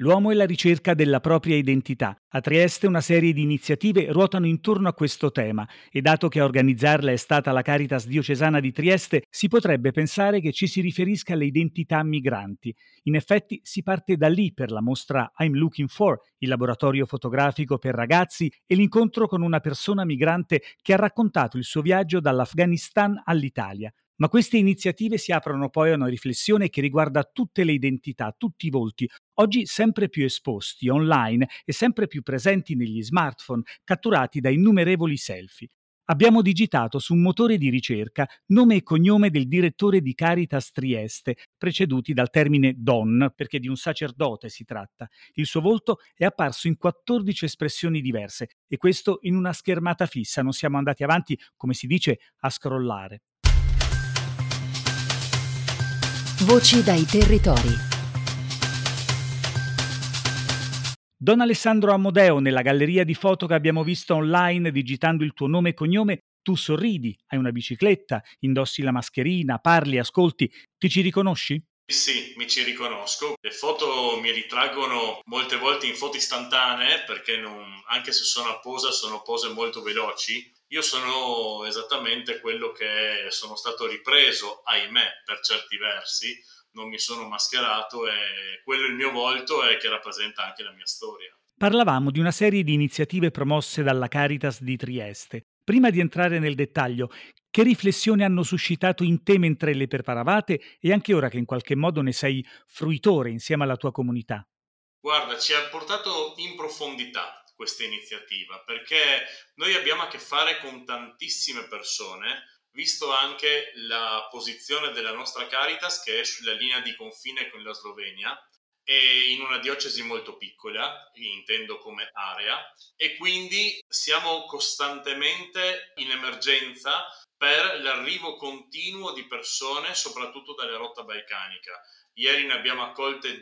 L'uomo e la ricerca della propria identità. A Trieste una serie di iniziative ruotano intorno a questo tema e dato che a organizzarla è stata la Caritas diocesana di Trieste, si potrebbe pensare che ci si riferisca alle identità migranti. In effetti si parte da lì per la mostra I'm Looking For, il laboratorio fotografico per ragazzi e l'incontro con una persona migrante che ha raccontato il suo viaggio dall'Afghanistan all'Italia. Ma queste iniziative si aprono poi a una riflessione che riguarda tutte le identità, tutti i volti, oggi sempre più esposti online e sempre più presenti negli smartphone, catturati da innumerevoli selfie. Abbiamo digitato su un motore di ricerca nome e cognome del direttore di Caritas Trieste, preceduti dal termine Don, perché di un sacerdote si tratta. Il suo volto è apparso in 14 espressioni diverse e questo in una schermata fissa, non siamo andati avanti, come si dice, a scrollare. Voci dai territori. Don Alessandro Amodeo, nella galleria di foto che abbiamo visto online, digitando il tuo nome e cognome, tu sorridi, hai una bicicletta, indossi la mascherina, parli, ascolti. Ti ci riconosci? Sì, mi ci riconosco. Le foto mi ritraggono molte volte in foto istantanee perché anche se sono a posa, sono pose molto veloci. Io sono esattamente quello che sono stato ripreso, ahimè, per certi versi. Non mi sono mascherato e quello è il mio volto e che rappresenta anche la mia storia. Parlavamo di una serie di iniziative promosse dalla Caritas di Trieste. Prima di entrare nel dettaglio, che riflessioni hanno suscitato in te mentre le preparavate e anche ora che in qualche modo ne sei fruitore insieme alla tua comunità? Guarda, ci ha portato in profondità questa iniziativa perché noi abbiamo a che fare con tantissime persone, visto anche la posizione della nostra Caritas che è sulla linea di confine con la Slovenia e in una diocesi molto piccola, intendo come area, e quindi siamo costantemente in emergenza per l'arrivo continuo di persone, soprattutto dalla rotta balcanica. Ieri ne abbiamo accolte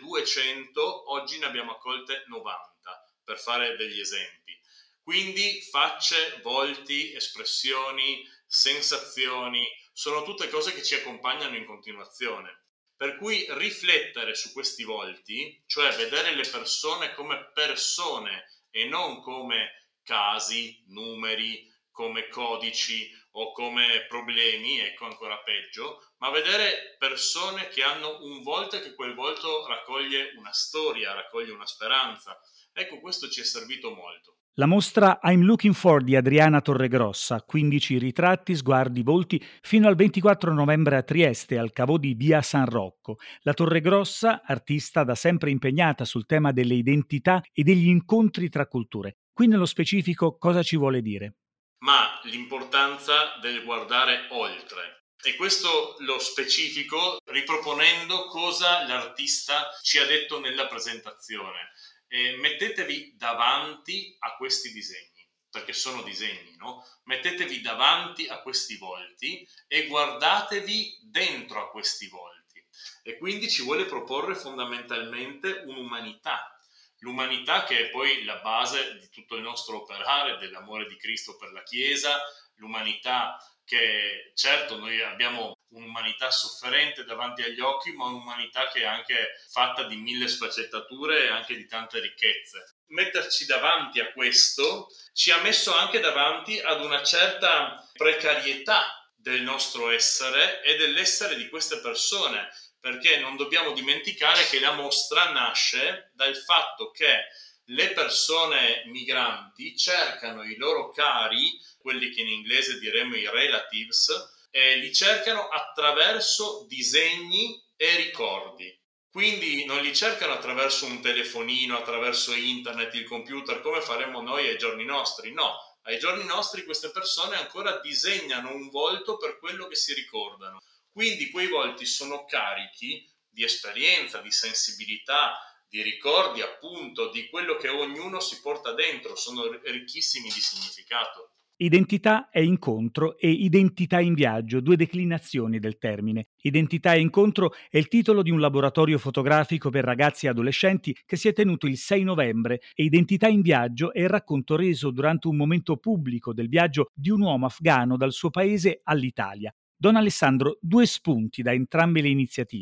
200, oggi ne abbiamo accolte 90, per fare degli esempi. Quindi facce, volti, espressioni, sensazioni, sono tutte cose che ci accompagnano in continuazione. Per cui riflettere su questi volti, cioè vedere le persone come persone e non come casi, numeri, come codici o come problemi, ecco ancora peggio, ma vedere persone che hanno un volto e che quel volto raccoglie una storia, raccoglie una speranza. Ecco, questo ci è servito molto. La mostra I'm Looking For di Adriana Torregrossa, 15 ritratti, sguardi, volti, fino al 24 novembre a Trieste, al cavò di Via San Rocco. La Torregrossa, artista da sempre impegnata sul tema delle identità e degli incontri tra culture. Qui nello specifico cosa ci vuole dire? Ma l'importanza del guardare oltre. E questo lo specifico riproponendo cosa l'artista ci ha detto nella presentazione. Mettetevi davanti a questi disegni, perché sono disegni, no? Mettetevi davanti a questi volti e guardatevi dentro a questi volti. E quindi ci vuole proporre fondamentalmente un'umanità. L'umanità che è poi la base di tutto il nostro operare, dell'amore di Cristo per la Chiesa, l'umanità che certo noi abbiamo un'umanità sofferente davanti agli occhi, ma un'umanità che è anche fatta di mille sfaccettature e anche di tante ricchezze. Metterci davanti a questo ci ha messo anche davanti ad una certa precarietà del nostro essere e dell'essere di queste persone, perché non dobbiamo dimenticare che la mostra nasce dal fatto che le persone migranti cercano i loro cari, quelli che in inglese diremmo i relatives, e li cercano attraverso disegni e ricordi. Quindi non li cercano attraverso un telefonino, attraverso internet, il computer, come faremmo noi ai giorni nostri. No, ai giorni nostri queste persone ancora disegnano un volto per quello che si ricordano. Quindi quei volti sono carichi di esperienza, di sensibilità, di ricordi appunto, di quello che ognuno si porta dentro, sono ricchissimi di significato. Identità e incontro e identità in viaggio, due declinazioni del termine. Identità e incontro è il titolo di un laboratorio fotografico per ragazzi e adolescenti che si è tenuto il 6 novembre e Identità in viaggio è il racconto reso durante un momento pubblico del viaggio di un uomo afghano dal suo paese all'Italia. Don Alessandro, due spunti da entrambe le iniziative.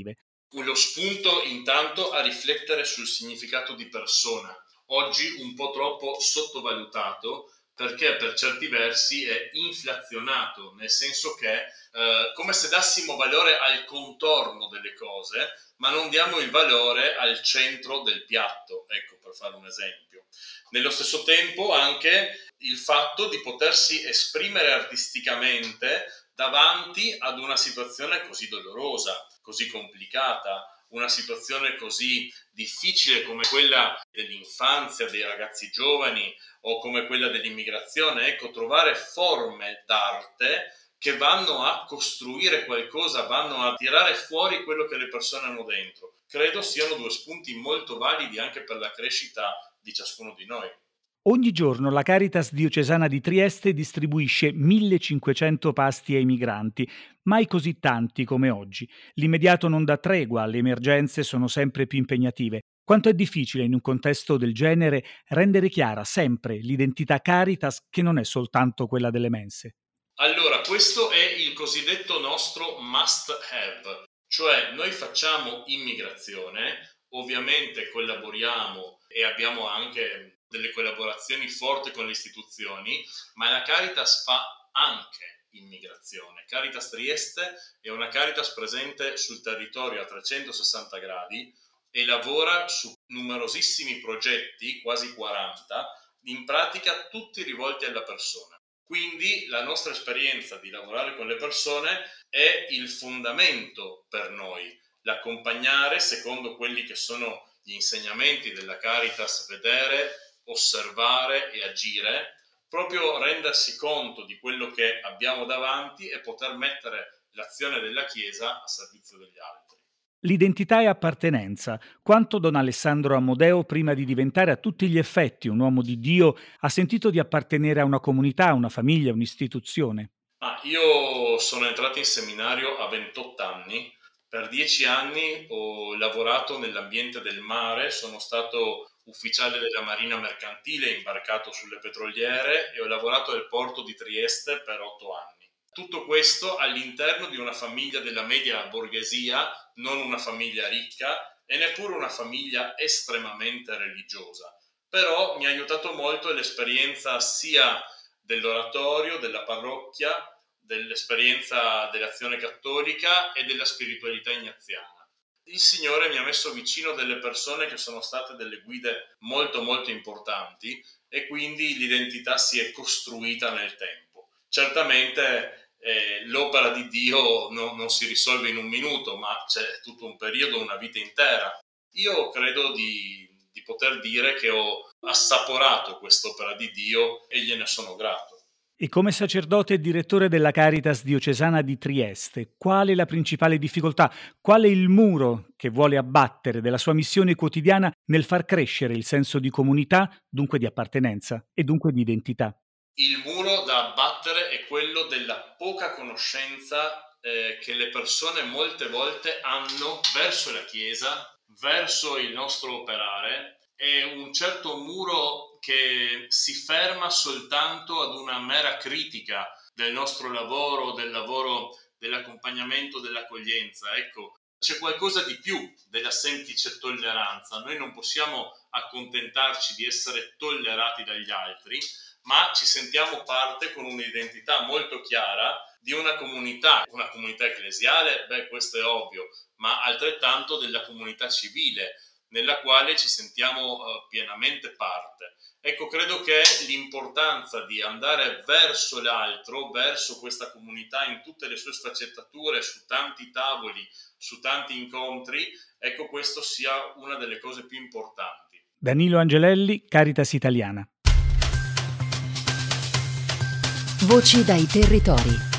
Lo spunto intanto a riflettere sul significato di persona, oggi un po' troppo sottovalutato perché per certi versi è inflazionato, nel senso che come se dassimo valore al contorno delle cose, ma non diamo il valore al centro del piatto, ecco, per fare un esempio. Nello stesso tempo anche il fatto di potersi esprimere artisticamente davanti ad una situazione così dolorosa, così complicata, una situazione così difficile come quella dell'infanzia, dei ragazzi giovani o come quella dell'immigrazione, ecco, trovare forme d'arte che vanno a costruire qualcosa, vanno a tirare fuori quello che le persone hanno dentro. Credo siano due spunti molto validi anche per la crescita di ciascuno di noi. Ogni giorno la Caritas diocesana di Trieste distribuisce 1500 pasti ai migranti, mai così tanti come oggi. L'immediato non dà tregua, le emergenze sono sempre più impegnative. Quanto è difficile in un contesto del genere rendere chiara sempre l'identità Caritas che non è soltanto quella delle mense. Allora, questo è il cosiddetto nostro must have, cioè noi facciamo immigrazione, ovviamente collaboriamo e abbiamo anche delle collaborazioni forti con le istituzioni, ma la Caritas fa anche immigrazione. Caritas Trieste è una Caritas presente sul territorio a 360 gradi e lavora su numerosissimi progetti, quasi 40, in pratica tutti rivolti alla persona. Quindi la nostra esperienza di lavorare con le persone è il fondamento per noi, l'accompagnare secondo quelli che sono gli insegnamenti della Caritas, vedere, osservare e agire, proprio rendersi conto di quello che abbiamo davanti e poter mettere l'azione della Chiesa a servizio degli altri. L'identità e appartenenza. Quanto Don Alessandro Amodeo, prima di diventare a tutti gli effetti un uomo di Dio, ha sentito di appartenere a una comunità, a una famiglia, a un'istituzione. Io sono entrato in seminario a 28 anni. Per 10 anni ho lavorato nell'ambiente del mare, sono stato ufficiale della Marina Mercantile, imbarcato sulle petroliere e ho lavorato al porto di Trieste per 8 anni. Tutto questo all'interno di una famiglia della media borghesia, non una famiglia ricca e neppure una famiglia estremamente religiosa. Però mi ha aiutato molto l'esperienza sia dell'oratorio, della parrocchia, dell'esperienza dell'azione cattolica e della spiritualità ignaziana. Il Signore mi ha messo vicino delle persone che sono state delle guide molto molto importanti e quindi l'identità si è costruita nel tempo. Certamente l'opera di Dio non si risolve in un minuto, ma c'è tutto un periodo, una vita intera. Io credo di poter dire che ho assaporato quest'opera di Dio e gliene sono grato. E come sacerdote e direttore della Caritas diocesana di Trieste, qual è la principale difficoltà? Qual è il muro che vuole abbattere della sua missione quotidiana nel far crescere il senso di comunità, dunque di appartenenza e dunque di identità? Il muro da abbattere è quello della poca conoscenza che le persone molte volte hanno verso la Chiesa, verso il nostro operare. È un certo muro che si ferma soltanto ad una mera critica del nostro lavoro, del lavoro dell'accompagnamento, dell'accoglienza. Ecco, c'è qualcosa di più della semplice tolleranza. Noi non possiamo accontentarci di essere tollerati dagli altri, ma ci sentiamo parte con un'identità molto chiara di una comunità ecclesiale, questo è ovvio, ma altrettanto della comunità civile, nella quale ci sentiamo pienamente parte. Ecco, credo che l'importanza di andare verso l'altro, verso questa comunità in tutte le sue sfaccettature, su tanti tavoli, su tanti incontri, ecco, questo sia una delle cose più importanti. Danilo Angelelli, Caritas Italiana. Voci dai territori.